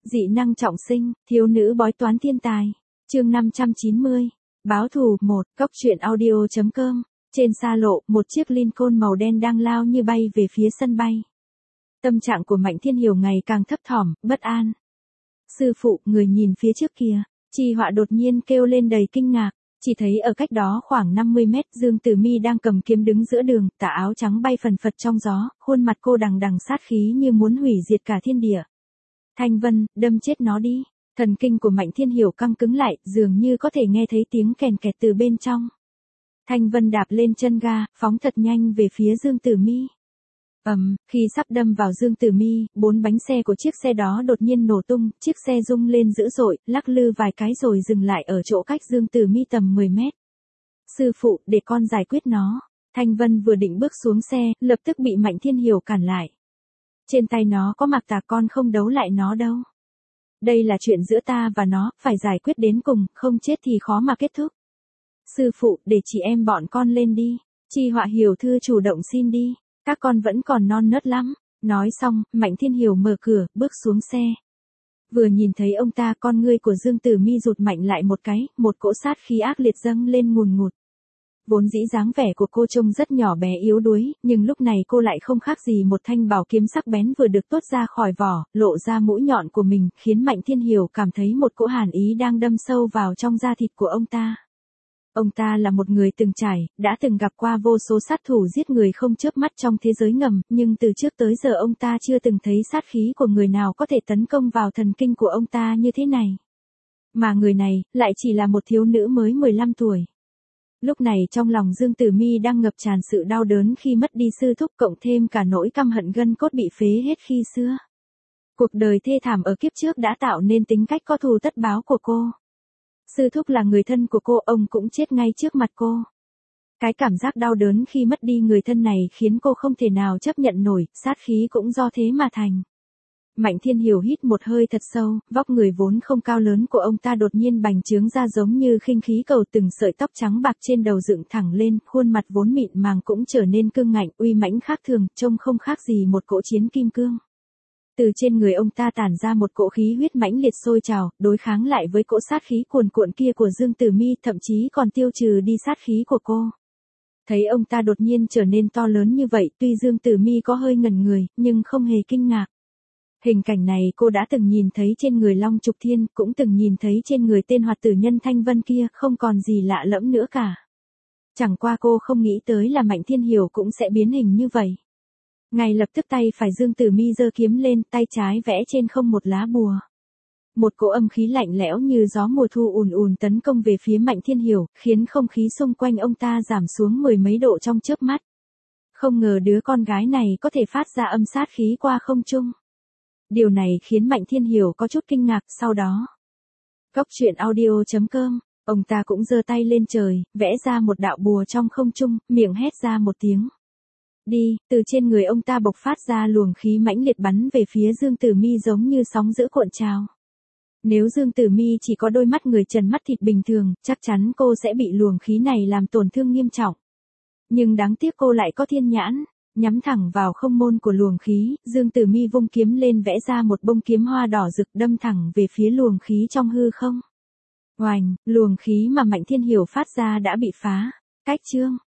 Dị năng trọng sinh, thiếu nữ bói toán thiên tài. Chương 590. Báo thù 1, Cốc truyện audio.com. Trên xa lộ, một chiếc Lincoln màu đen đang lao như bay về phía sân bay. Tâm trạng của Mạnh Thiên Hiểu ngày càng thấp thỏm, bất an. Sư phụ, người nhìn phía trước kìa. Chi Họa đột nhiên kêu lên đầy kinh ngạc. Chỉ thấy ở cách đó khoảng 50 mét, Dương Tử Mi đang cầm kiếm đứng giữa đường, tà áo trắng bay phần phật trong gió, khuôn mặt cô đằng đằng sát khí như muốn hủy diệt cả thiên địa. Thanh Vân, đâm chết nó đi. Thần kinh của Mạnh Thiên Hiểu căng cứng lại, dường như có thể nghe thấy tiếng kèn kẹt từ bên trong. Thanh Vân đạp lên chân ga, phóng thật nhanh về phía Dương Tử Mi. Khi sắp đâm vào Dương Tử Mi, 4 bánh xe của chiếc xe đó đột nhiên nổ tung, chiếc xe rung lên dữ dội, lắc lư vài cái rồi dừng lại ở chỗ cách Dương Tử Mi tầm 10 mét. Sư phụ, để con giải quyết nó. Thanh Vân vừa định bước xuống xe, lập tức bị Mạnh Thiên Hiểu cản lại. Trên tay nó có mặc tà, con không đấu lại nó đâu. Đây là chuyện giữa ta và nó, phải giải quyết đến cùng, không chết thì khó mà kết thúc. Sư phụ, để chị em bọn con lên đi. Chi Họa hiểu thư chủ động xin đi. Các con vẫn còn non nớt lắm. Nói xong, Mạnh Thiên Hiểu mở cửa, bước xuống xe. Vừa nhìn thấy ông ta, con ngươi của Dương Tử Mi rụt mạnh lại một cái, một cỗ sát khí ác liệt dâng lên ngùn ngụt. Vốn dĩ dáng vẻ của cô trông rất nhỏ bé yếu đuối, nhưng lúc này cô lại không khác gì một thanh bảo kiếm sắc bén vừa được tuốt ra khỏi vỏ, lộ ra mũi nhọn của mình, khiến Mạnh Thiên Hiểu cảm thấy một cỗ hàn ý đang đâm sâu vào trong da thịt của ông ta. Ông ta là một người từng trải, đã từng gặp qua vô số sát thủ giết người không chớp mắt trong thế giới ngầm, nhưng từ trước tới giờ ông ta chưa từng thấy sát khí của người nào có thể tấn công vào thần kinh của ông ta như thế này. Mà người này, lại chỉ là một thiếu nữ mới 15 tuổi. Lúc này trong lòng Dương Tử Mi đang ngập tràn sự đau đớn khi mất đi sư thúc, cộng thêm cả nỗi căm hận gân cốt bị phế hết khi xưa. Cuộc đời thê thảm ở kiếp trước đã tạo nên tính cách có thù tất báo của cô. Sư thúc là người thân của cô, ông cũng chết ngay trước mặt cô. Cái cảm giác đau đớn khi mất đi người thân này khiến cô không thể nào chấp nhận nổi, sát khí cũng do thế mà thành. Mạnh Thiên Hiểu hít một hơi thật sâu, vóc người vốn không cao lớn của ông ta đột nhiên bành trướng ra giống như khinh khí cầu, từng sợi tóc trắng bạc trên đầu dựng thẳng lên, khuôn mặt vốn mịn màng cũng trở nên cương ngạnh, uy mãnh khác thường, trông không khác gì một cỗ chiến kim cương. Từ trên người ông ta tản ra một cỗ khí huyết mãnh liệt sôi trào, đối kháng lại với cỗ sát khí cuồn cuộn kia của Dương Tử Mi, thậm chí còn tiêu trừ đi sát khí của cô. Thấy ông ta đột nhiên trở nên to lớn như vậy, tuy Dương Tử Mi có hơi ngẩn người, nhưng không hề kinh ngạc. Hình cảnh này cô đã từng nhìn thấy trên người Long Trục Thiên, cũng từng nhìn thấy trên người tên hoạt tử nhân Thanh Vân kia, không còn gì lạ lẫm nữa cả. Chẳng qua cô không nghĩ tới là Mạnh Thiên Hiểu cũng sẽ biến hình như vậy. Ngay lập tức tay phải Dương Tử Mi giơ kiếm lên, tay trái vẽ trên không một lá bùa. Một cỗ âm khí lạnh lẽo như gió mùa thu ùn ùn tấn công về phía Mạnh Thiên Hiểu, khiến không khí xung quanh ông ta giảm xuống 10 mấy độ trong chớp mắt. Không ngờ đứa con gái này có thể phát ra âm sát khí qua không trung. Điều này khiến Mạnh Thiên Hiểu có chút kinh ngạc, sau đó. Cốc truyện audio.com, ông ta cũng giơ tay lên trời, vẽ ra một đạo bùa trong không trung, miệng hét ra một tiếng. Đi, từ trên người ông ta bộc phát ra luồng khí mãnh liệt bắn về phía Dương Tử Mi giống như sóng dữ cuộn trào. Nếu Dương Tử Mi chỉ có đôi mắt người trần mắt thịt bình thường, chắc chắn cô sẽ bị luồng khí này làm tổn thương nghiêm trọng. Nhưng đáng tiếc cô lại có thiên nhãn, nhắm thẳng vào không môn của luồng khí, Dương Tử Mi vung kiếm lên vẽ ra một bông kiếm hoa đỏ rực đâm thẳng về phía luồng khí trong hư không. Oành, luồng khí mà Mạnh Thiên Hiểu phát ra đã bị phá. Cách chương